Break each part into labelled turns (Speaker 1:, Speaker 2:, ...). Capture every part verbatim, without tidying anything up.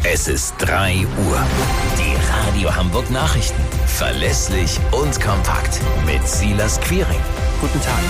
Speaker 1: Es ist drei Uhr. Die Radio Hamburg Nachrichten. Verlässlich und kompakt. Mit Silas Quiring.
Speaker 2: Guten Tag.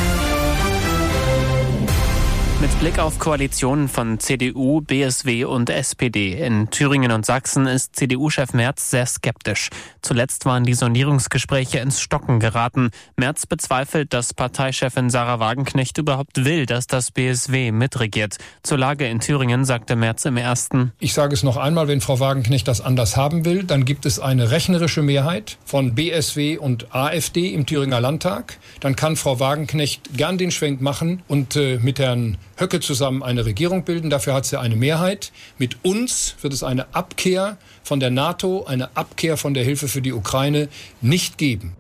Speaker 2: Mit Blick auf Koalitionen von C D U, B S W und S P D in Thüringen und Sachsen ist C D U-Chef Merz sehr skeptisch. Zuletzt waren die Sondierungsgespräche ins Stocken geraten. Merz bezweifelt, dass Parteichefin Sahra Wagenknecht überhaupt will, dass das B S W mitregiert. Zur Lage in Thüringen sagte Merz im ersten:
Speaker 3: Ich sage es noch einmal, wenn Frau Wagenknecht das anders haben will, dann gibt es eine rechnerische Mehrheit von B S W und A f D im Thüringer Landtag. Dann kann Frau Wagenknecht gern den Schwenk machen und äh, mit Herrn Höcke zusammen eine Regierung bilden. Dafür hat sie eine Mehrheit. Mit uns wird es eine Abkehr von der NATO, eine Abkehr von der Hilfe für die Ukraine nicht geben.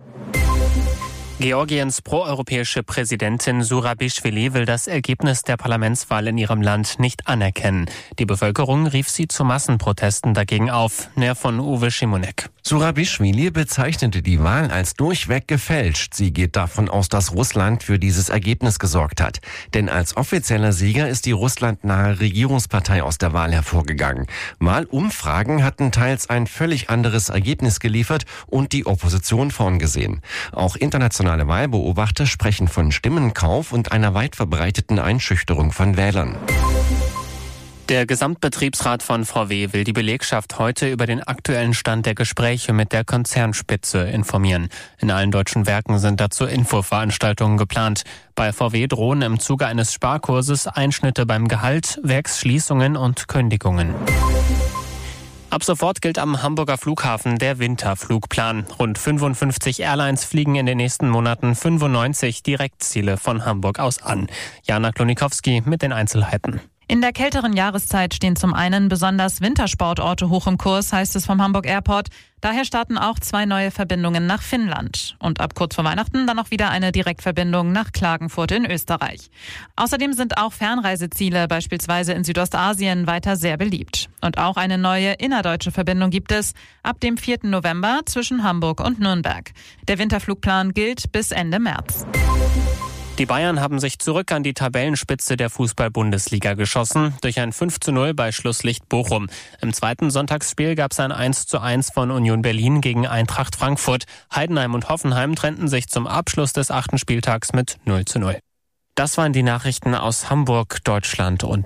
Speaker 2: Georgiens proeuropäische Präsidentin Zurabišvili will das Ergebnis der Parlamentswahl in ihrem Land nicht anerkennen. Die Bevölkerung rief sie zu Massenprotesten dagegen auf. Mehr von Uwe Schimonek.
Speaker 4: Zurabišvili bezeichnete die Wahl als durchweg gefälscht. Sie geht davon aus, dass Russland für dieses Ergebnis gesorgt hat. Denn als offizieller Sieger ist die russlandnahe Regierungspartei aus der Wahl hervorgegangen. Wahlumfragen hatten teils ein völlig anderes Ergebnis geliefert und die Opposition vorn gesehen. Auch internationale Wahlbeobachter sprechen von Stimmenkauf und einer weit verbreiteten Einschüchterung von Wählern.
Speaker 2: Der Gesamtbetriebsrat von V W will die Belegschaft heute über den aktuellen Stand der Gespräche mit der Konzernspitze informieren. In allen deutschen Werken sind dazu Infoveranstaltungen geplant. Bei V W drohen im Zuge eines Sparkurses Einschnitte beim Gehalt, Werksschließungen und Kündigungen. Ab sofort gilt am Hamburger Flughafen der Winterflugplan. Rund fünfundfünfzig Airlines fliegen in den nächsten Monaten fünfundneunzig Direktziele von Hamburg aus an. Jana Klonikowski mit den Einzelheiten.
Speaker 5: In der kälteren Jahreszeit stehen zum einen besonders Wintersportorte hoch im Kurs, heißt es vom Hamburg Airport. Daher starten auch zwei neue Verbindungen nach Finnland. Und ab kurz vor Weihnachten dann auch wieder eine Direktverbindung nach Klagenfurt in Österreich. Außerdem sind auch Fernreiseziele, beispielsweise in Südostasien, weiter sehr beliebt. Und auch eine neue innerdeutsche Verbindung gibt es ab dem vierten November zwischen Hamburg und Nürnberg. Der Winterflugplan gilt bis Ende März.
Speaker 2: Die Bayern haben sich zurück an die Tabellenspitze der Fußball-Bundesliga geschossen, durch ein fünf zu null bei Schlusslicht Bochum. Im zweiten Sonntagsspiel gab es ein eins zu eins von Union Berlin gegen Eintracht Frankfurt. Heidenheim und Hoffenheim trennten sich zum Abschluss des achten Spieltags mit null zu null. Das waren die Nachrichten aus Hamburg, Deutschland und